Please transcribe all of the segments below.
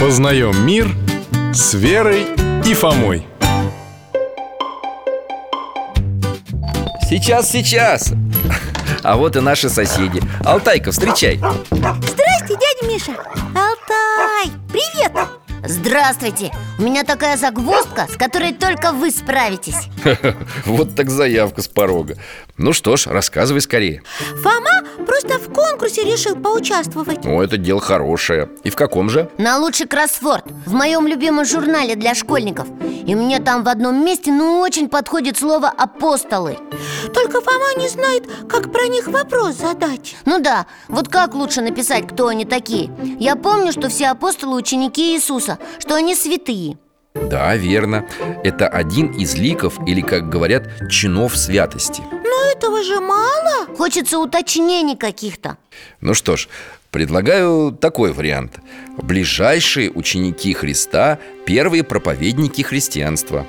Познаем мир с Верой и Фомой. Сейчас. А вот и наши соседи. Алтайка, встречай. Здрасте, дядя Миша. Алтай, привет. Здравствуйте. У меня такая загвоздка, с которой только вы справитесь. Вот так заявка с порога. Ну что ж, рассказывай скорее. Фома просто в конкурсе решил поучаствовать. Ну, это дело хорошее. И в каком же? На лучший кроссворд в моем любимом журнале для школьников. И мне там в одном месте очень подходит слово «апостолы». Только Фома не знает, как про них вопрос задать. Ну да, вот как лучше написать, кто они такие? Я помню, что все апостолы ученики Иисуса, что они святые. Да, верно. Это один из ликов, или, как говорят, чинов святости. Но этого же мало. Хочется уточнений каких-то. Ну что ж, предлагаю такой вариант. Ближайшие ученики Христа – первые проповедники христианства.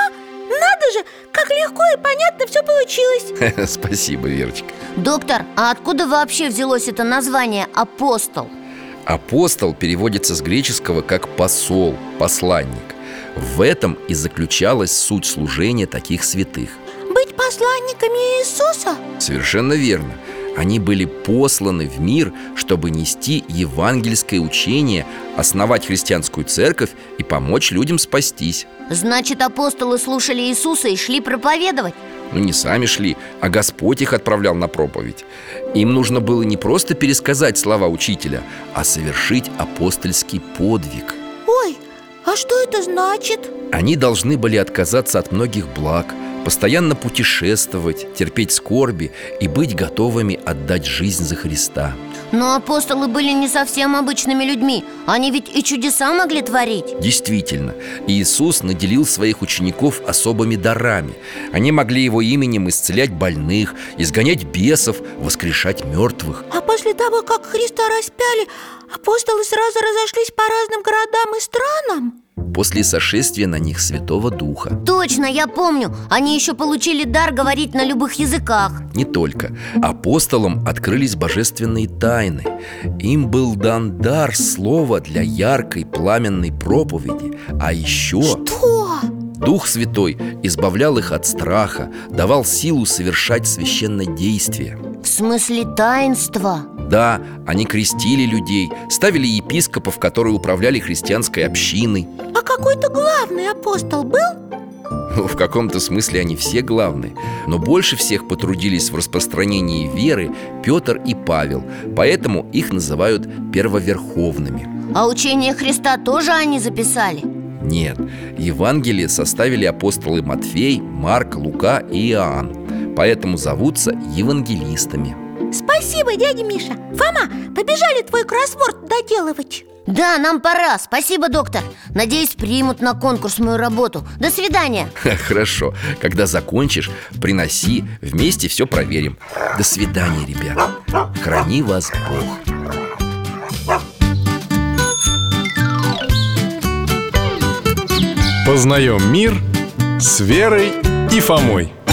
Надо же, как легко и понятно все получилось. Спасибо, Верочка. Доктор, а откуда вообще взялось это название «апостол»? Апостол переводится с греческого как посол, посланник. В этом и заключалась суть служения таких святых. Быть посланниками Иисуса? Совершенно верно. Они были посланы в мир, чтобы нести евангельское учение, основать христианскую церковь и помочь людям спастись. Значит, апостолы слушали Иисуса и шли проповедовать? Ну, не сами шли, а Господь их отправлял на проповедь. Им нужно было не просто пересказать слова учителя, а совершить апостольский подвиг. Ой, а что это значит? Они должны были отказаться от многих благ, постоянно путешествовать, терпеть скорби и быть готовыми отдать жизнь за Христа. Но апостолы были не совсем обычными людьми. Они ведь и чудеса могли творить. Действительно, Иисус наделил своих учеников особыми дарами. Они могли Его именем исцелять больных, изгонять бесов, воскрешать мертвых. А после того, как Христа распяли, апостолы сразу разошлись по разным городам и странам? После сошествия на них Святого Духа. Точно, я помню. Они еще получили дар говорить на любых языках. Не только. Апостолам открылись божественные тайны. Им был дан дар слова для яркой пламенной проповеди. А еще... Что? Дух Святой избавлял их от страха, давал силу совершать священное действие. В смысле таинства? Да, они крестили людей, ставили епископов, которые управляли христианской общиной. А какой-то главный апостол был? В каком-то смысле они все главные. Но больше всех потрудились в распространении веры Петр и Павел. Поэтому их называют первоверховными. А учение Христа тоже они записали? Нет, Евангелие составили апостолы Матфей, Марк, Лука и Иоанн. Поэтому зовутся евангелистами. Спасибо, дядя Миша. Фома, побежали твой кроссворд доделывать. Да, нам пора. Спасибо, доктор. Надеюсь, примут на конкурс мою работу. До свидания. Хорошо, когда закончишь, приноси, вместе все проверим. До свидания, ребята. Храни вас Бог. Познаем мир с Верой и Фомой.